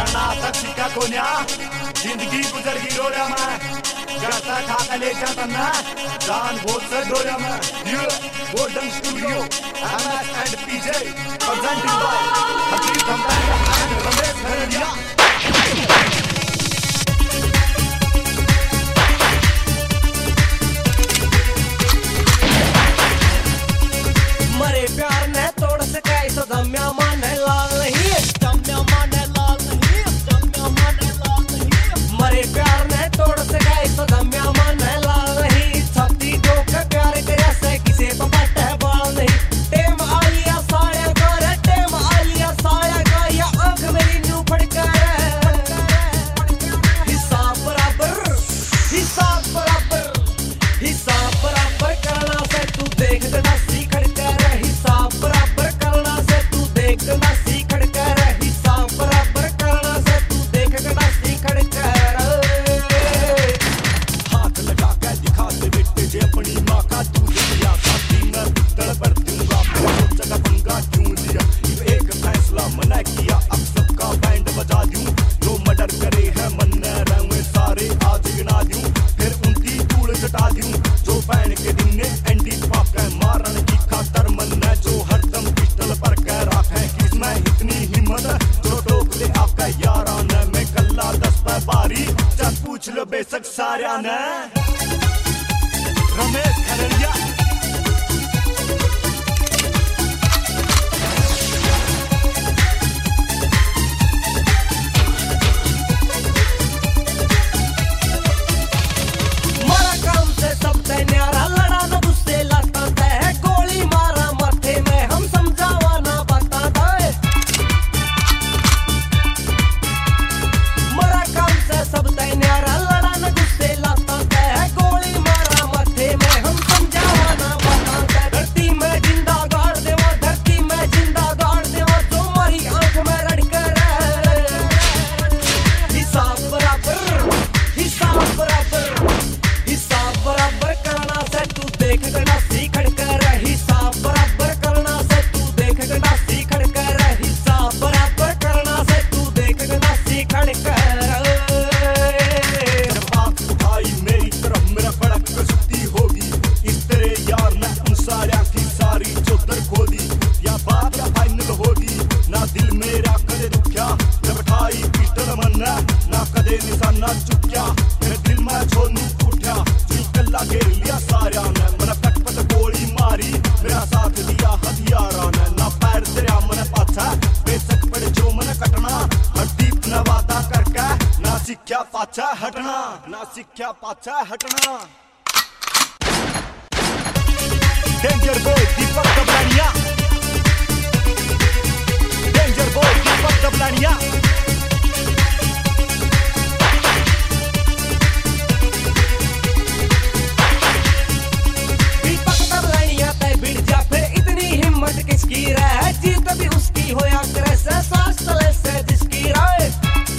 करना तक सिक्का कोन्या जिंदगी गुजर गई रोड़ा में जैसा खा ले जाता ना जान बहुत से डोरा में ये golden studio MS and PJ presented by Hakeem Thambania and Ramesh Kharania। मरे प्यार ने तोड़ सके तो दम्या माने लाल नहीं, दम्या माने लाल नहीं, दम्या माने लाल नहीं। मरे प्यार ने तोड़ सके तो दम्या माने लाल नहीं। छाती ठोक प्यार करे से किसे तो बट है बाल नहीं। टेम आलिया साया कर, टेम आलिया साया का या आंख मेरी न्यू फड़कर हिसाब बराबर, हिसाब बराबर, हिसाब बराबर करना से तू देख देना सीख कर हिसाब बराबर करना से तू देख देना सीख कर हिसाब बराबर करना से तू देख देना सीख कर। हाथ लगा के दिखा दे बेटे जे अपनी माँ का दूध लिया साथी मैं पित्तल पर दूंगा जगह पंगा क्यों लिया एक फैसला मना किया अब सबका बैंड बजा दूं जो मर्डर करे है मन रहूं सारे आज गिना दूं फिर उनकी धूल चटा दूं जो बैन के दिन ने एंटी पाप है मारन की खातर मन है जो हरदम पिस्टल पर कह रखा है कि इसमें इतनी हिम्मत जो टोक ले आपका यारा ने मैं कल्ला 10 पे बारी चल पूछ लो बेशक सारा ने रमेश खरड़िया। मारा काम से सब ते न्यारा लड़ा न गुस्से लाता है गोली मारा माथे में हम समझावा ना बताता है। मारा काम से सब ते न्यारा लड़ा न गुस्से लाता है गोली मारा माथे में हम समझावा ना बताता है। धरती में जिंदा गाड़ देवा, धरती में जिंदा गाड़ देवा जो मारी आंख में रड़कर हिसाब बराबर, हिसाब बराबर, हिसाब बराबर करना से तू देख देना सीख कर हिसाब बराबर करना से तू देख देना सीख कर हिसाब बराबर करना से तू देख देना सीख कर। जब आंख उठाई मेरी तरफ मेरा कड़क कसुती होगी इस तरह यार ने उन सारा की सारी चौधर खो दी या बात या फाइनल होगी ना दिल मेरा कदे दुखिया जब उठाई पिस्टल मन ना कदे निशाना चुक्या मेरे दिल में छोड़नी उठा जी कल्ला घेर लिया सारा ने मन पट पट गोली मारी मेरा साथ दिया हथियारा ने ना पैर तेरा मन पाछा बेशक पड़े जो मन कटना हरदीप ने वादा करके ना सिक्ख्या पाछा हटना, ना सिक्ख्या पाछा हटना। Danger boy Deepak Dablania, danger boy Deepak Dablania. Deepak Dablania ते बिड़ जा फिर इतनी हिम्मत किसकी रहे जीत भी उसकी होया करे से सांस चले से जिसकी राय।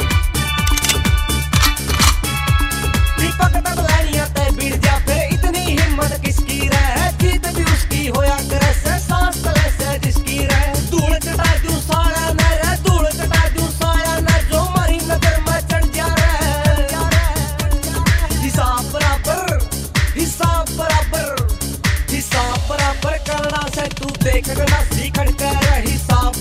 दीपक दबलानिया ते बिड़ जा फिर इतनी हिम्मत किसकी रहे जीत भी उसकी होया करे से सांस चले से जिसकी रहे। धूल चटा दूं साया न रे, धूल चटा दूं साया न जो मारी नजर में चढ़ जा रहे। हिसाब बराबर, हिसाब बराबर, हिसाब बराबर करना से तू देख देना सीख कर हिसाब